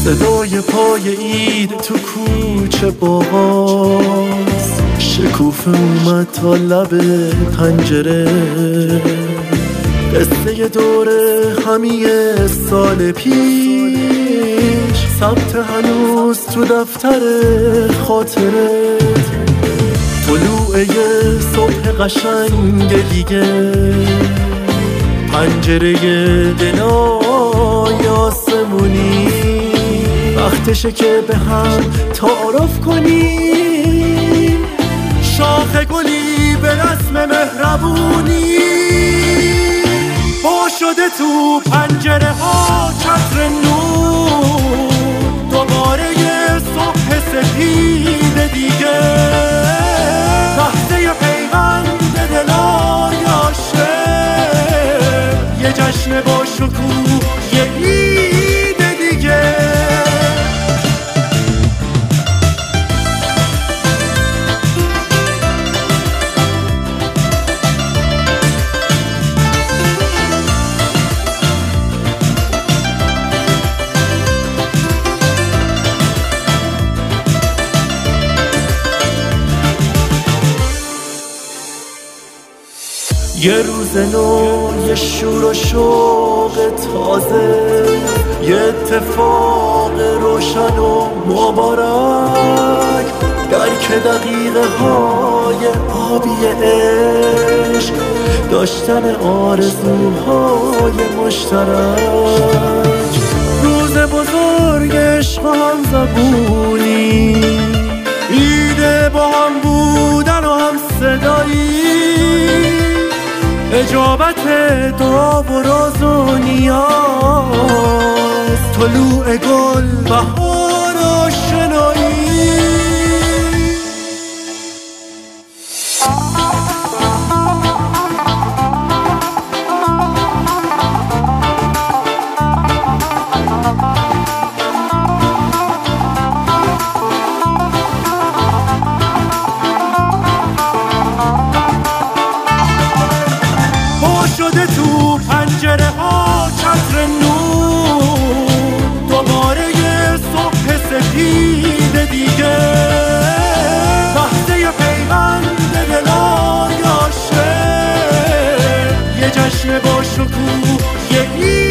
صدای پای عید تو کوچه باز، شکوفه اومد تا لب پنجره. قصه دوره همی سال پیش ثبت هنوز تو دفتر خاطره. طلوع یه صبح قشنگ دیگه، پنجره دلای آسمونی، وقتشه که به هم تعارف کنیم، شاخه گلی به رسم مهربونی. با شده تو پنجره ها چتر نور، دوباره یه صبح سپید دیگه، لحظه پیوند دلای عاشق، یه جشن با شکوه، یه عید دیگه. یه روز نو، یه شور و شوق تازه، یه اتفاق روشن و مبارک، درک دقیقه های آبی عشق، داشتن آرزوهای مشترک. روز بزرگ عشق و هم زبونی، ایده با هم بودن و هم صدایی، اجابت دعا و راز و نیاز، طلوع گل، بهار آشنایی. شده تو پنجره ها چتر نور، دوباره یه صبح سپید دیگه، لحظه پیوند دلای عاشق، یه جشن با شکوه، یه